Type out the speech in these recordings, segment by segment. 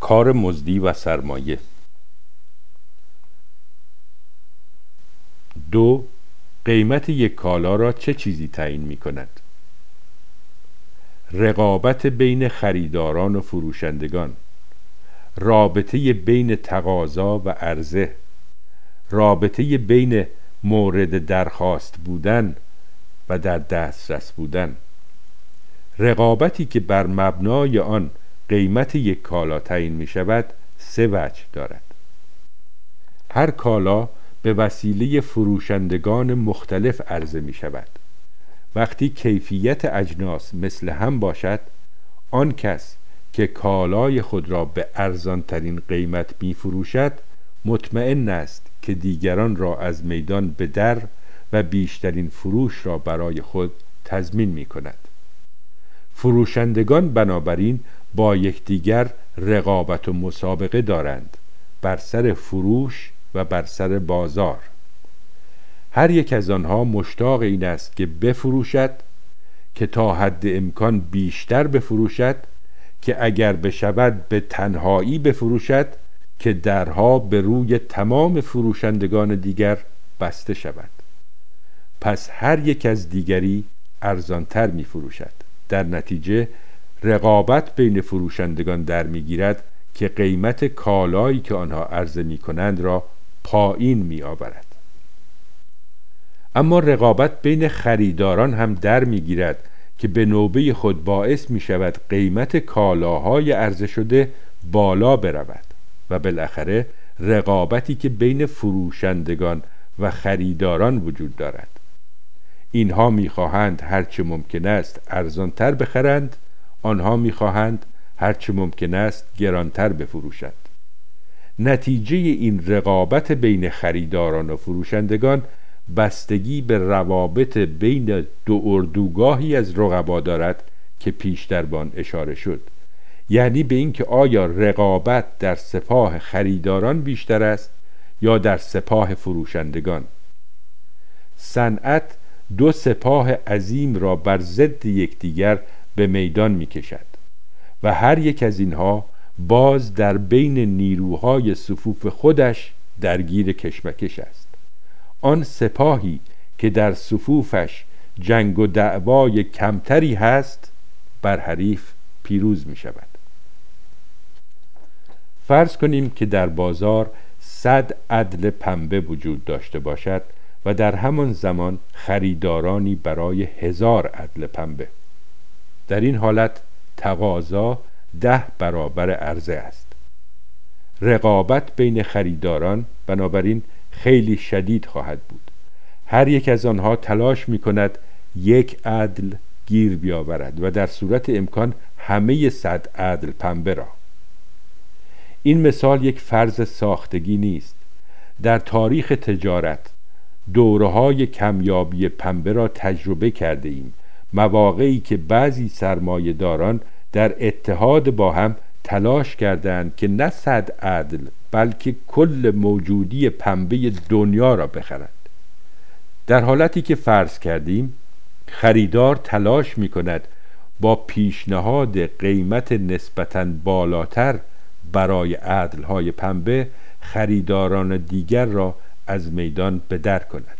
کار مزدی و سرمایه. 2. قیمت یک کالا را چه چیزی تعیین می کند؟ رقابت بین خریداران و فروشندگان، رابطه بین تقاضا و عرضه، رابطه بین مورد درخواست بودن و در دسترس بودن. رقابتی که بر مبنای آن قیمت یک کالا تعیین می شود 3 وجه دارد. هر کالا به وسیله فروشندگان مختلف عرضه می شود. وقتی کیفیت اجناس مثل هم باشد، آن کس که کالای خود را به ارزانترین قیمت می فروشد مطمئن است که دیگران را از میدان به در و بیشترین فروش را برای خود تضمین می کند. فروشندگان بنابراین با یکدیگر رقابت و مسابقه دارند بر سر فروش و بر سر بازار. هر یک از آنها مشتاق این است که بفروشد، که تا حد امکان بیشتر بفروشد، که اگر بشود به تنهایی بفروشد، که درها به روی تمام فروشندگان دیگر بسته شود. پس هر یک از دیگری ارزانتر می فروشد. در نتیجه رقابت بین فروشندگان در می گیرد که قیمت کالایی که آنها عرضه می کنند را پایین می آورد. اما رقابت بین خریداران هم در می گیرد که به نوبه خود باعث می شود قیمت کالاهای عرضه شده بالا برود و بالاخره رقابتی که بین فروشندگان و خریداران وجود دارد. اینها می خواهند هرچه ممکن است ارزانتر بخرند، آنها می خواهند هرچه ممکن است گرانتر بفروشند. نتیجه این رقابت بین خریداران و فروشندگان بستگی به روابط بین دو اردوگاهی از رقبا دارد که پیشتر به آن اشاره شد، یعنی به اینکه آیا رقابت در سپاه خریداران بیشتر است یا در سپاه فروشندگان. صنعت 2 سپاه عظیم را بر ضد یکدیگر به میدان می کشد و هر یک از اینها باز در بین نیروهای صفوف خودش درگیر کشمکش است. آن سپاهی که در صفوفش جنگ و دعوای کمتری هست بر حریف پیروز می شود. فرض کنیم که در بازار 100 عدل پنبه وجود داشته باشد و در همان زمان خریدارانی برای 1000 عدل پنبه. در این حالت تقاضا 10 برابر عرضه است. رقابت بین خریداران بنابراین خیلی شدید خواهد بود. هر یک از آنها تلاش می کند 1 عدل گیر بیاورد و در صورت امکان همه 100 عدل پنبه را. این مثال یک فرض ساختگی نیست. در تاریخ تجارت دوره‌های کمیابی پنبه را تجربه کرده ایم، مواقعی که بعضی سرمایه‌داران در اتحاد با هم تلاش کردند که نه 100 عدل بلکه کل موجودی پنبه دنیا را بخرند. در حالتی که فرض کردیم خریدار تلاش می کند با پیشنهاد قیمت نسبتاً بالاتر برای عدل‌های پنبه خریداران دیگر را از میدان به در کند.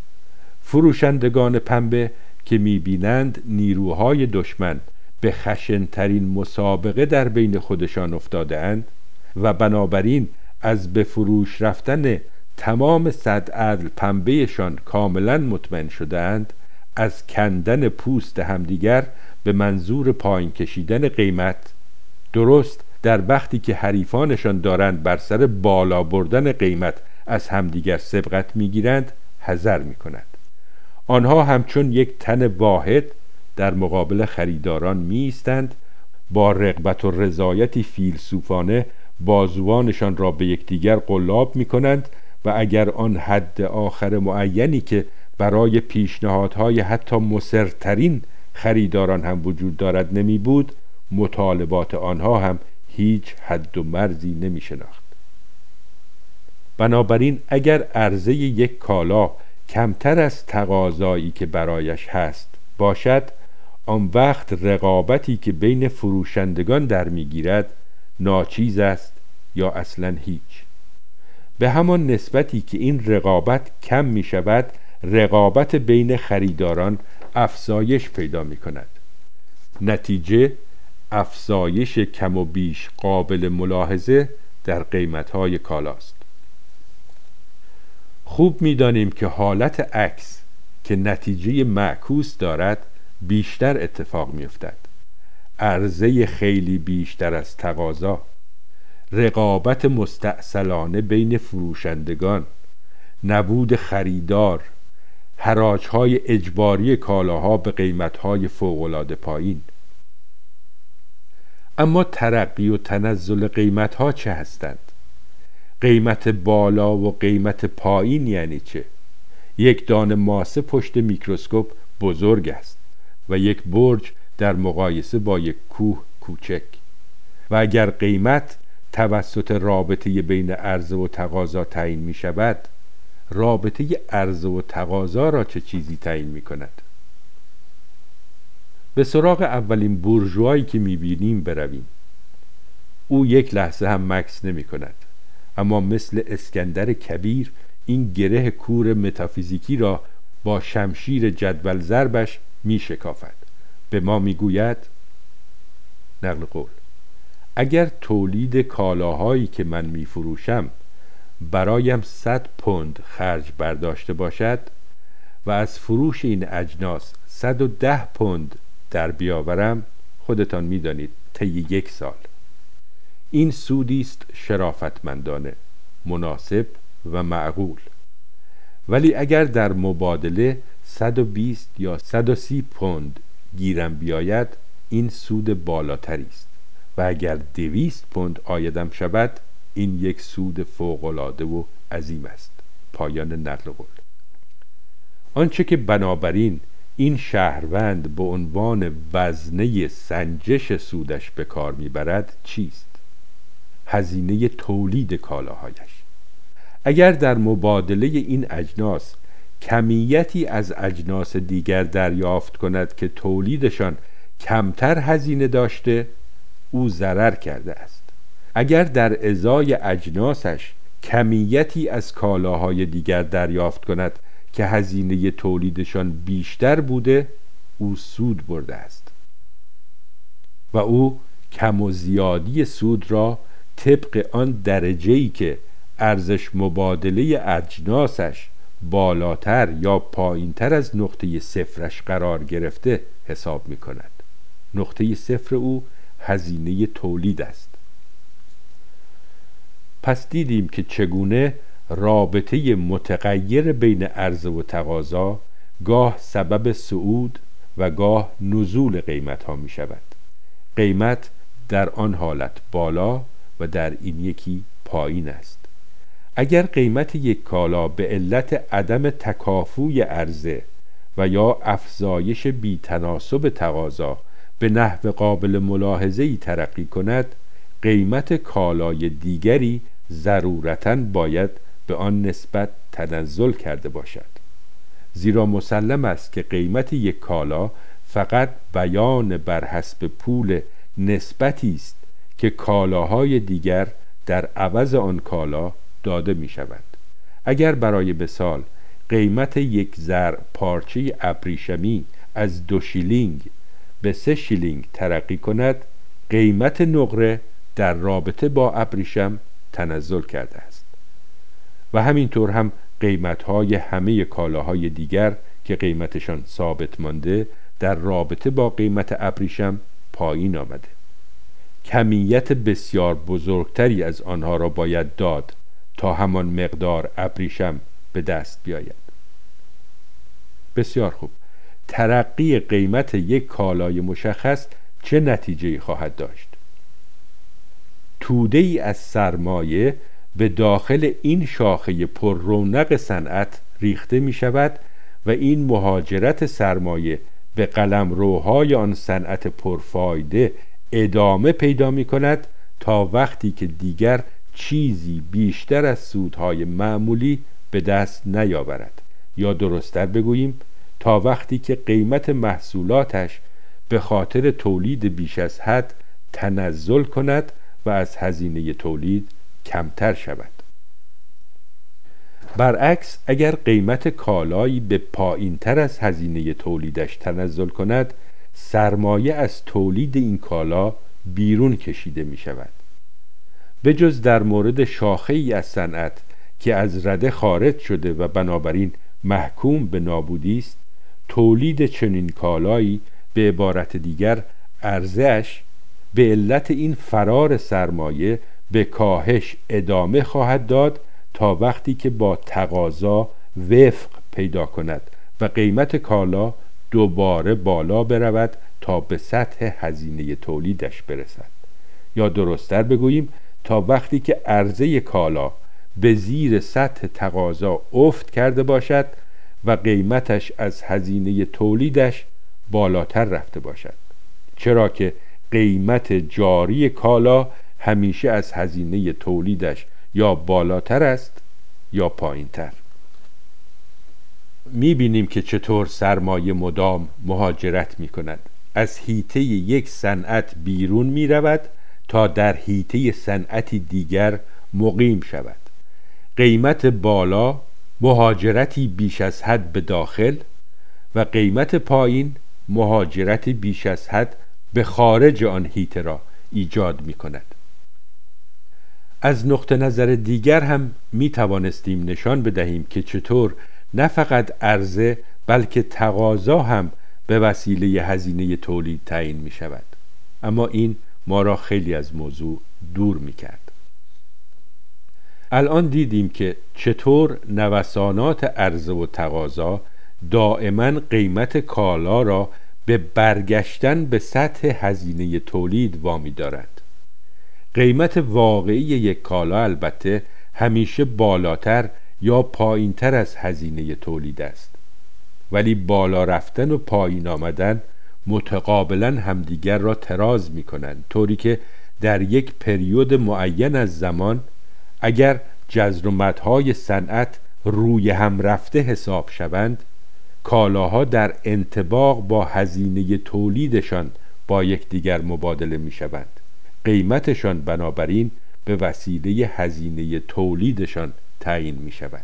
فروشندگان پنبه که می‌بینند نیروهای دشمن به خشن‌ترین مسابقه در بین خودشان افتاده اند و بنابراین از به فروش رفتن تمام 100 عدل پنبهشان کاملا مطمئن شده اند، از کندن پوست همدیگر به منظور پایین کشیدن قیمت، درست در وقتی که حریفانشان دارند بر سر بالا بردن قیمت از همدیگر سبقت میگیرند، حذر میکنند. آنها همچون یک تن واحد در مقابل خریداران می ایستند، با رغبت و رضایتی فیلسوفانه بازوانشان را به یکدیگر قلاب می کنند و اگر آن حد آخر معینی که برای پیشنهادهای حتی مصرترین خریداران هم وجود دارد نمی بود، مطالبات آنها هم هیچ حد و مرزی نمی شناخت. بنابراین اگر عرضه یک کالا کمتر از تقاضایی که برایش هست باشد، آن وقت رقابتی که بین فروشندگان در میگیرد ناچیز است یا اصلا هیچ. به همان نسبتی که این رقابت کم می شود، رقابت بین خریداران افزایش پیدا می کند. نتیجه افزایش کم و بیش قابل ملاحظه در قیمت‌های کالاست. خوب می‌دانیم که حالت عکس که نتیجه معکوس دارد بیشتر اتفاق می‌افتد. عرضه خیلی بیشتر از تقاضا، رقابت مستعصلانه بین فروشندگان، نبود خریدار، حراج‌های اجباری کالاها به قیمت‌های فوق‌العاده پایین. اما ترقی و تنزل قیمت‌ها چه هستند؟ قیمت بالا و قیمت پایین یعنی چه؟ یک دانه ماسه پشت میکروسکوپ بزرگ است و یک برج در مقایسه با یک کوه کوچک. و اگر قیمت توسط رابطه بین عرضه و تقاضا تعیین می شود، رابطه عرضه و تقاضا را چه چیزی تعیین می کند؟ به سراغ اولین بورژوایی که می بینیم برویم. او یک لحظه هم مکث نمی کند، اما مثل اسکندر کبیر این گره کور متافیزیکی را با شمشیر جدول ضربش می شکافد. به ما می گوید، نقل قول: اگر تولید کالاهایی که من می فروشم برایم 100 پوند خرج برداشته باشد و از فروش این اجناس 110 پوند در بیاورم، خودتان می دانید طی 1 سال. این سودی است شرافتمندانه، مناسب و معقول. ولی اگر در مبادله 120 یا 130 پوند گیرم بیاید، این سود بالاتری است. و اگر 200 پوند عایدم شود، این یک سود فوق‌العاده و عظیم است. پایان نقل قول. آنچه که بنابراین این شهروند به عنوان وزنه سنجش سودش به کار میبرد چیست؟ هزینه تولید کالاهایش. اگر در مبادله این اجناس کمیتی از اجناس دیگر دریافت کند که تولیدشان کمتر هزینه داشته، او ضرر کرده است. اگر در ازای اجناسش کمیتی از کالاهای دیگر دریافت کند که هزینه تولیدشان بیشتر بوده، او سود برده است. و او کم و زیادی سود را طبق آن درجه‌ای که ارزش مبادله اجناسش بالاتر یا پایینتر از نقطه صفرش قرار گرفته حساب می کند. نقطه صفر او هزینه تولید است. پس دیدیم که چگونه رابطه متغیر بین عرضه و تقاضا گاه سبب صعود و گاه نزول قیمت ها می شود. قیمت در آن حالت بالا و در این یکی پایین است. اگر قیمت یک کالا به علت عدم تکافوی عرضه و یا افزایش بی‌تناسب تقاضا به نحو قابل ملاحظه‌ای ترقی کند، قیمت کالای دیگری ضرورتاً باید به آن نسبت تنزل کرده باشد. زیرا مسلم است که قیمت یک کالا فقط بیان بر حسب پول نسبتی است که کالاهای دیگر در عوض آن کالا داده می شود. اگر برای مثال قیمت یک زر پارچه ابریشمی از 2 شیلینگ به 3 شیلینگ ترقی کند، قیمت نقره در رابطه با ابریشم تنزل کرده است. و همینطور هم قیمت‌های همه کالاهای دیگر که قیمتشان ثابت مانده در رابطه با قیمت ابریشم پایین آمده. کمیت بسیار بزرگتری از آنها را باید داد تا همان مقدار ابریشم به دست بیاید. بسیار خوب. ترقی قیمت یک کالای مشخص چه نتیجه‌ای خواهد داشت؟ توده‌ای از سرمایه به داخل این شاخه پر رونق صنعت ریخته می شود و این مهاجرت سرمایه به قلمروهای آن صنعت پرفایده ادامه پیدا می کند تا وقتی که دیگر چیزی بیشتر از سودهای معمولی به دست نیاورد، یا درست‌تر بگوییم تا وقتی که قیمت محصولاتش به خاطر تولید بیش از حد تنزل کند و از هزینه تولید کمتر شود. برعکس اگر قیمت کالایی به پایین تر از هزینه تولیدش تنزل کند، سرمایه از تولید این کالا بیرون کشیده می شود. به جز در مورد شاخه‌ای از صنعت که از رده خارج شده و بنابراین محکوم به نابودی است، تولید چنین کالایی به عبارت دیگر عرضه‌اش به علت این فرار سرمایه به کاهش ادامه خواهد داد تا وقتی که با تقاضا وفق پیدا کند و قیمت کالا دوباره بالا برود تا به سطح هزینه تولیدش برسد، یا درست‌تر بگوییم تا وقتی که عرضه کالا به زیر سطح تقاضا افت کرده باشد و قیمتش از هزینه تولیدش بالاتر رفته باشد، چرا که قیمت جاری کالا همیشه از هزینه تولیدش یا بالاتر است یا پایین‌تر. می‌بینیم که چطور سرمایه مدام مهاجرت می‌کند، از حیطه یک صنعت بیرون می‌رود تا در حیطه صنعتی دیگر مقیم شود. قیمت بالا مهاجرتی بیش از حد به داخل و قیمت پایین مهاجرتی بیش از حد به خارج آن حیطه را ایجاد می‌کند. از نقطه نظر دیگر هم می توانستیم نشان بدهیم که چطور نه فقط عرضه بلکه تقاضا هم به وسیله هزینه تولید تعیین می شود، اما این ما را خیلی از موضوع دور می کرد. الان دیدیم که چطور نوسانات عرضه و تقاضا دائما قیمت کالا را به برگشتن به سطح هزینه تولید وامی دارد. قیمت واقعی یک کالا البته همیشه بالاتر یا پایینتر از هزینه تولید است، ولی بالا رفتن و پایین آمدن متقابلا همدیگر را تراز می کنند، طوری که در یک پریود معین از زمان اگر جذر و مدهای صنعت روی هم رفته حساب شوند، کالاها در انطباق با هزینه تولیدشان با یکدیگر مبادله می شوند. قیمتشان بنابراین به وسیله هزینه تولیدشان تعیین می شود.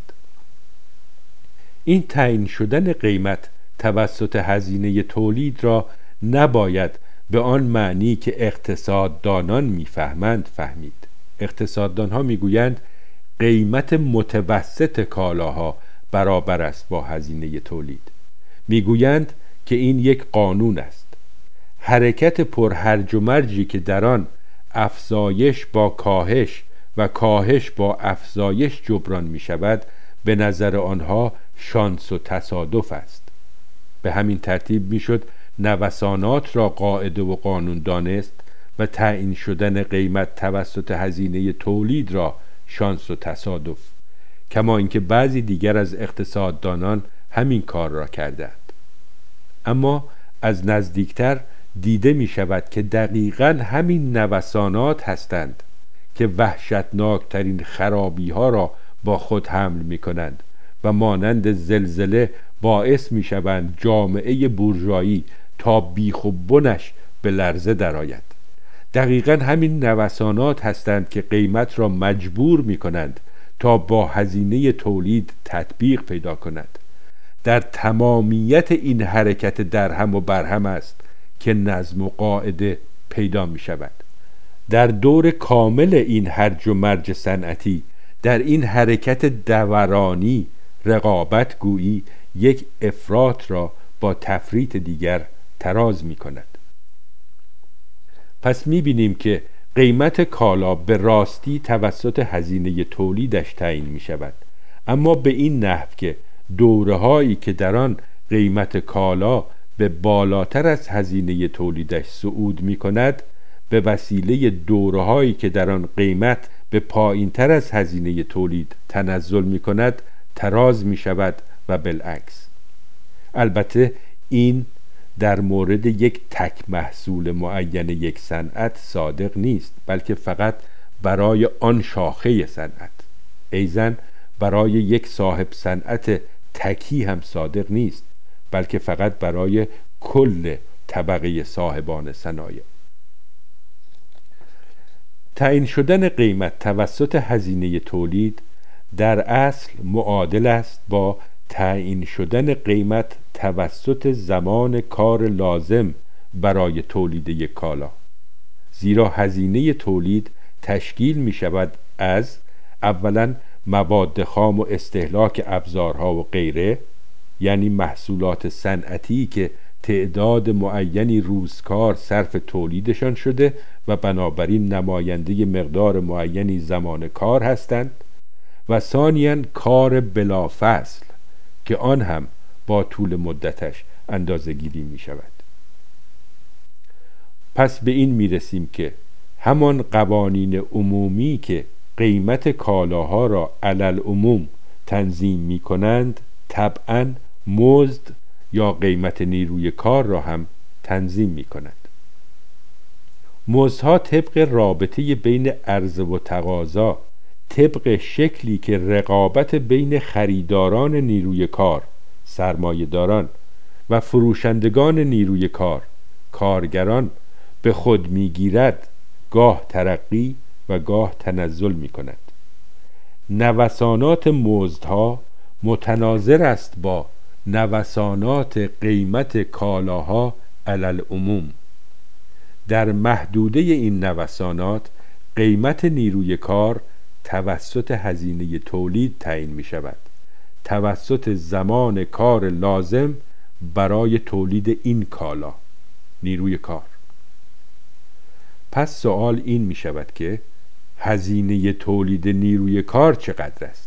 این تعیین شدن قیمت توسط هزینه تولید را نباید به آن معنی که اقتصاددانان میفهمند فهمید. اقتصاددانها میگویند قیمت متوسط کالاها برابر است با هزینه تولید. میگویند که این یک قانون است. حرکت پرهرج و مرجی که در آن افزایش با کاهش و کاهش با افزایش جبران می شود، به نظر آنها شانس و تصادف است. به همین ترتیب می شد نوسانات را قاعده و قانون دانست و تعیین شدن قیمت توسط هزینه تولید را شانس و تصادف، کما اینکه بعضی دیگر از اقتصاددانان همین کار را کردند. اما از نزدیکتر دیده می شود که دقیقاً همین نوسانات هستند که وحشتناکترین خرابی ها را با خود حمل می کنند و مانند زلزله باعث می شوند جامعه بورژوایی تا بیخ و بنش به لرزه درآید. دقیقاً همین نوسانات هستند که قیمت را مجبور می کنند تا با هزینه تولید تطبیق پیدا کند. در تمامیت این حرکت درهم و برهم است که نظم و قاعده پیدا می شود. در دور کامل این هرج و مرج صنعتی، در این حرکت دورانی، رقابت گویی یک افراط را با تفریط دیگر تراز می کند. پس می بینیم که قیمت کالا به راستی توسط هزینه تولیدش تعیین می شود، اما به این نحو که دوره‌هایی که در آن قیمت کالا به بالاتر از هزینه تولیدش صعود می کند، به وسیله دوره‌هایی که در آن قیمت به پایینتر از هزینه تولید تنزل می کند تراز می شود و بالعکس. البته این در مورد یک تک محصول معین یک صنعت صادق نیست، بلکه فقط برای آن شاخه صنعت. ایزن برای یک صاحب صنعت تکی هم صادق نیست، بلکه فقط برای کل طبقه صاحبان صنایع. تعیین شدن قیمت توسط هزینه تولید در اصل معادل است با تعیین شدن قیمت توسط زمان کار لازم برای تولید یک کالا، زیرا هزینه تولید تشکیل می شود از اولا مواد خام و استهلاک ابزارها و غیره، یعنی محصولات صنعتی که تعداد معینی روزکار صرف تولیدشان شده و بنابراین نماینده مقدار معینی زمان کار هستند، و ثانیاً کار بلافصل که آن هم با طول مدتش اندازه‌گیری می شود. پس به این می رسیم که همان قوانین عمومی که قیمت کالاها را علل عموم تنظیم می کنند طبعاً مزد یا قیمت نیروی کار را هم تنظیم می کنند. مزدها طبق رابطه بین عرضه و تقاضا، طبق شکلی که رقابت بین خریداران نیروی کار، سرمایه‌داران و فروشندگان نیروی کار، کارگران به خود میگیرد، گاه ترقی و گاه تنزل می کند. نوسانات مزدها متناظر است با نوسانات قیمت کالاها علل عموم. در محدوده این نوسانات قیمت نیروی کار توسط هزینه تولید تعیین می شود، توسط زمان کار لازم برای تولید این کالا، نیروی کار. پس سوال این می شود که هزینه تولید نیروی کار چقدر است؟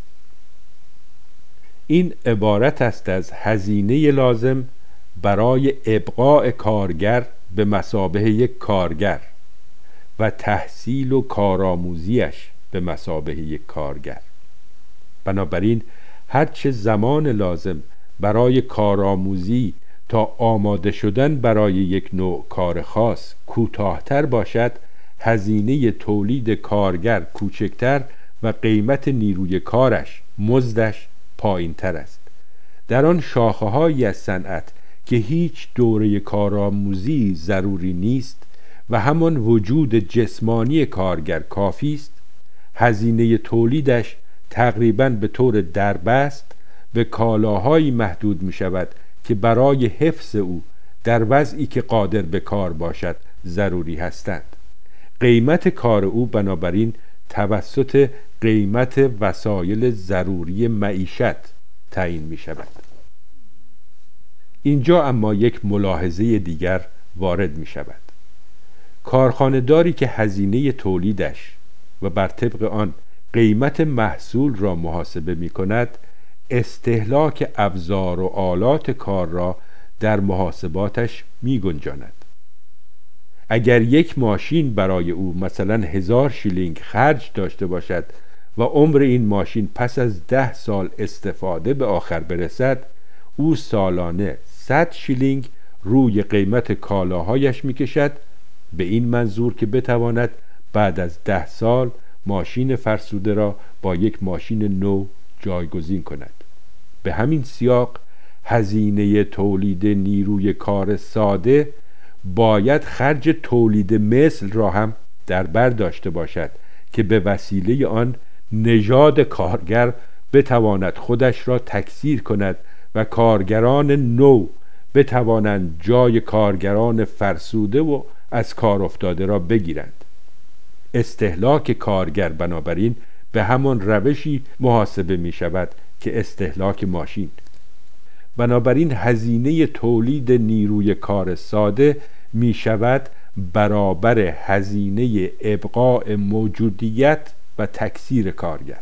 این عبارت است از هزینه لازم برای ابقاء کارگر به مثابه یک کارگر و تحصیل و کارآموزیش به مثابه یک کارگر. بنابراین هرچه زمان لازم برای کارآموزی تا آماده شدن برای یک نوع کار خاص کوتاه‌تر باشد، هزینه تولید کارگر کوچکتر و قیمت نیروی کارش، مزدش پایین‌تر است. در آن شاخه‌هایی از صنعت که هیچ دوره کارآموزی ضروری نیست و همان وجود جسمانی کارگر کافی است، هزینه تولیدش تقریباً به طور دربست به کالاهایی محدود می شود که برای حفظ او در وضعی که قادر به کار باشد ضروری هستند. قیمت کار او بنابراین توسط قیمت وسایل ضروری معیشت تعیین می شود. اینجا اما یک ملاحظه دیگر وارد می شود. کارخانه‌داری که هزینه تولیدش و بر طبق آن قیمت محصول را محاسبه می کند، استهلاک ابزار و آلات کار را در محاسباتش می گنجاند. اگر یک ماشین برای او مثلا 1000 شیلینگ خرج داشته باشد و عمر این ماشین پس از 10 سال استفاده به آخر برسد، او سالانه 100 شیلینگ روی قیمت کالاهایش می کشد، به این منظور که بتواند بعد از 10 سال ماشین فرسوده را با یک ماشین نو جایگزین کند. به همین سیاق هزینه تولید نیروی کار ساده باید خرج تولید مثل را هم در بر داشته باشد که به وسیله آن نژاد کارگر بتواند خودش را تکثیر کند و کارگران نو بتوانند جای کارگران فرسوده و از کار افتاده را بگیرند. استهلاک کارگر بنابراین به همان روشی محاسبه می شود که استهلاک ماشین. بنابراین هزینه تولید نیروی کار ساده می شود برابر هزینه ابقاء موجودیت و تکثیر کارگر.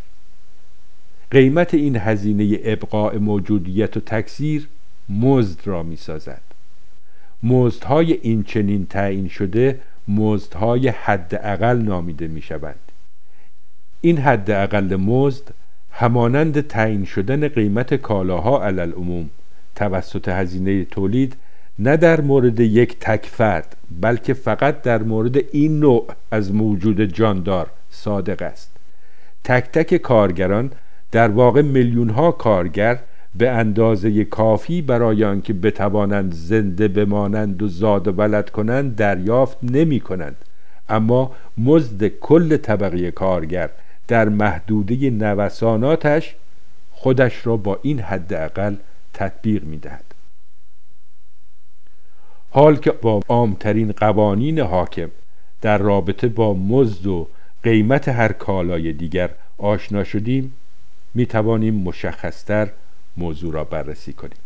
قیمت این هزینه ابقاء موجودیت و تکثیر مزد را می سازد. مزدهای این چنین تعیین شده مزدهای حداقل نامیده می شوند. این حداقل مزد همانند تعیین شدن قیمت کالاها علی العموم توسط هزینه تولید نه در مورد یک تک فرد بلکه فقط در مورد این نوع از موجود جاندار صادق است. تک تک کارگران، در واقع میلیون ها کارگر، به اندازه کافی برای آنکه بتوانند زنده بمانند و زاد و ولد کنند دریافت نمی کنند، اما مزد کل طبقه کارگر در محدوده نوساناتش خودش را با این حداقل تطبیق می‌دهد. حال که با عامترین قوانین حاکم در رابطه با مزد و قیمت هر کالای دیگر آشنا شدیم، می‌توانیم مشخص‌تر موضوع را بررسی کنیم.